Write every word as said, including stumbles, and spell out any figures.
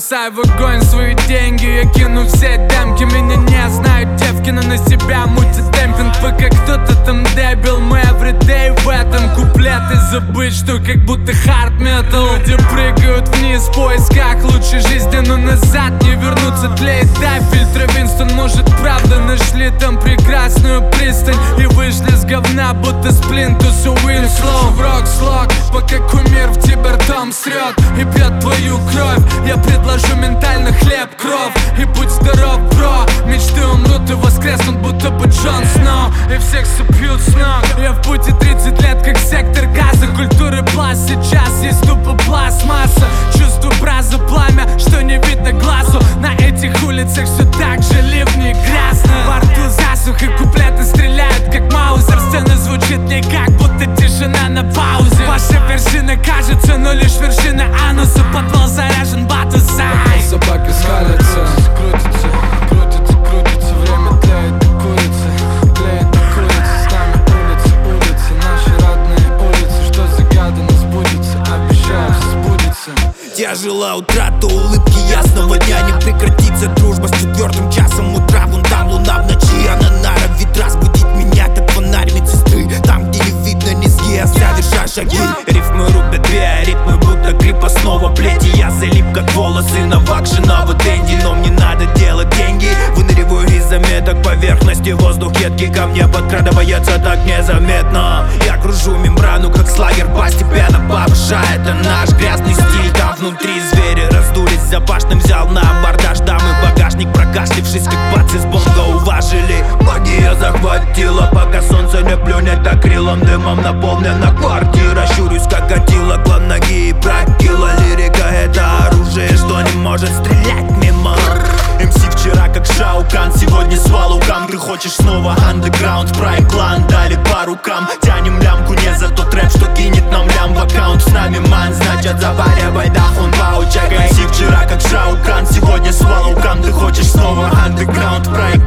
Бросай в огонь свои деньги, я кину все демки. Меня не знают девки, но на себя мутит демпинг. Пока кто-то там дебил, мы everyday в этом. Куплеты забыть, что как будто хард метал. Люди прыгают вниз в поисках лучшей жизни, но назад не вернуться. Тлеет да, фильтр Винстон, может правда нашли там прекрасную пристань и вышли с говна, будто с плинтуса Уинслоу. В рок-слог, пока кумир в тебя ртом срет и пьет твою кровь. Я предложу ментально хлеб, кровь и будь здоров, бро. Мечты умрут и воскреснут, будто бы Джон Сноу, и всех сопьют с ног. Я в пути тридцать лет, как сектор газа. Культуры пласт, сейчас есть тупо пластмасса. Чувствую браза, пламя, что не видно глазу. На этих улицах все так же ливни и грязно. Во рту засух и куплеты стреляют, как маузер. Сцена звучит не как будто тишина на паузе. Ваша вершина кажется, но лишь вершина ануса. Подвал заряжен, бату зай. Собаки скалятся, крутятся, крутятся, крутятся. Время тлеет и курица, тлеет и курица. С нами улицы, улицы, наши родные улицы. Что загадано сбудется, обещаю, сбудется. Тяжела утрата улыбки ясного дня. Не прекратится дружба с четвертым часом утра. Вон там луна в ночи, она норовит разбудить меня, как фонарь медсестры. Там, где не видно низги, а соверша шаги. Рифмы рубят две, ритмы будто крепостного плети. Я залип, как волосы на вакшиного Дэнди. Но мне надо делать деньги. Выныриваю из заметок поверхности. Воздух едкий, ко мне подкрадывается так незаметно. Я кружу мембрану, как слагер, постепенно повышая. Это наш грязный стиль. Там внутри звери раздулись, запашным взял на абордаж. Дамы багажник, прокашлившись, как бацы с бонго уважили. Магия захватила, пока солнце не плюнет акрилом. Дымом наполнена квартира. Щурюсь, как Атила, клан ноги и прокила. Лирика — это оружие, что не может стрелять мимо. эм си вчера как Шаукан, сегодня с Валукам. Ты хочешь снова андеграунд, прайм клан дали по рукам. Тянем лямку не за тот рэп, что кинет нам лям в аккаунт. С нами ман, значит запаривай дахун паучак. эм си вчера как Шаукан, сегодня с Валукам. Ты хочешь снова андеграунд, прайм